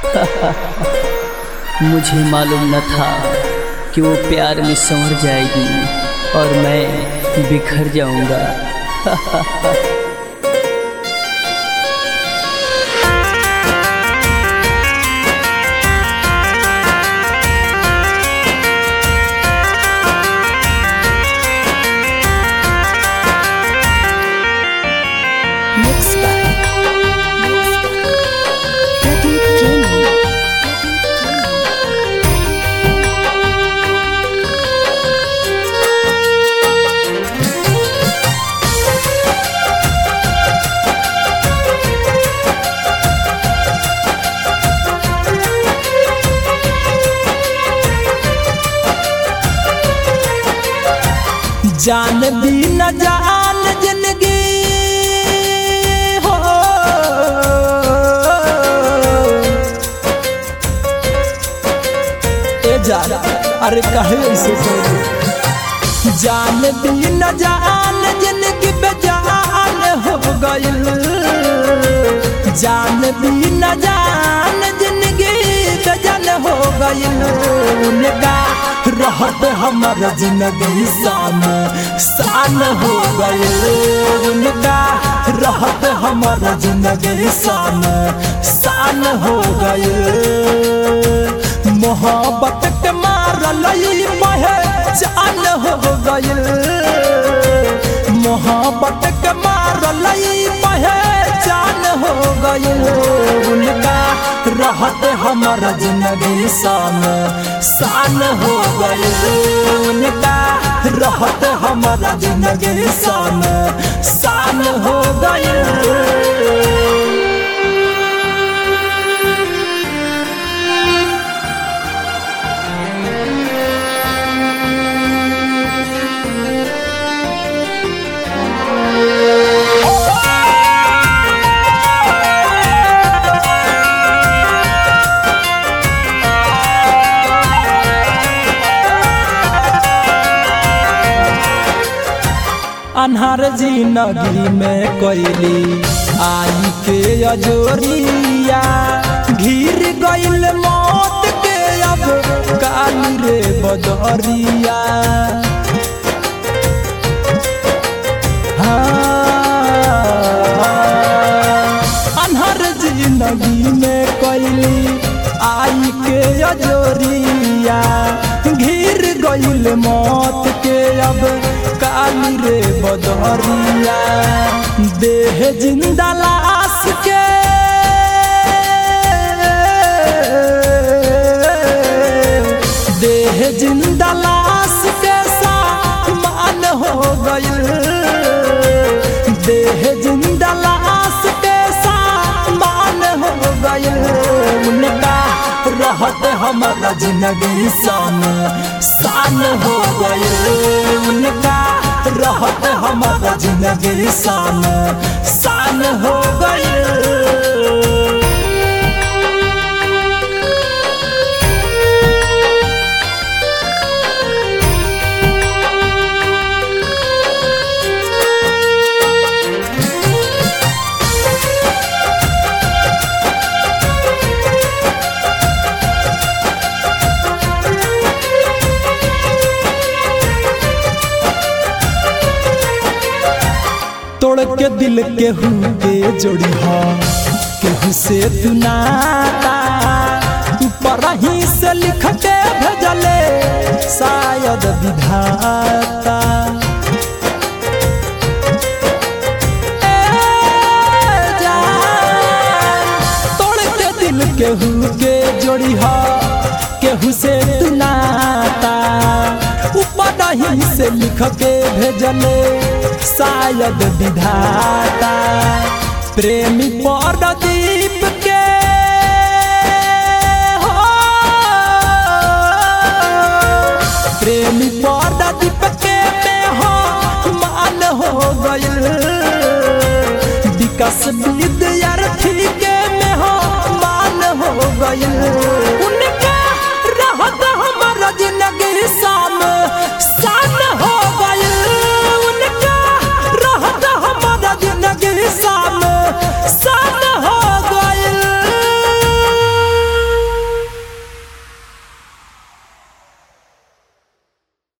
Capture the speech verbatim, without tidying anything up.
मुझे मालूम न था कि वो प्यार में संवर जाएगी और मैं बिखर जाऊंगा। जान भी न जान जिंदगी हो, ए जान अरे कहे ऐसे जान भी न जान जिंदगी बेजान हो गई। जान भी न जान जिंदगी बेजान हो गई। उनका रहत हमारा जिंदगी शान शान हो गए। उनका रहत हमारा जिंदगी शान शान हो गए। मोहब्बत के मारल पहचान हो गए। मोहब्बत के मारल पहचान हो गए। उनका रहत हमारा जिंदगी शान शान हो गए। उनका रहत हमारा जिंदगी शान शान हो गए। अन्हार जिंदगी में कोयली आई के अजोरिया। घिर गइल मौत के अब काली रे बदरिया। अन्हार जिंदगी में कोयली आई के अजोरिया। घिर गइल मौत के अब काली रे बदरिया। देह जिंदा लाश के देह जिंदा लाश के सामान हो गई। देह जिंदा लाश के सामान हो गई। उनका रहत हमारा जिंदगी शान शान हो गए। उनका रहत हमारा जिंदगी शान शान हो गए। तोड़ के दिल केहू के जोड़ी हो, केहू से तू नाता। ऊपर ही से लिख के भेजले शायद विधाता। तोड़ के दिल केहू के जोड़ी हो, केहू से तू नाता। ऊपर ही से लिख के भेजले शायद विधाता। प्रेमी परदीप के हो, प्रेमी परदीप के में हो मान हो गए। विकास विद्यार्थी के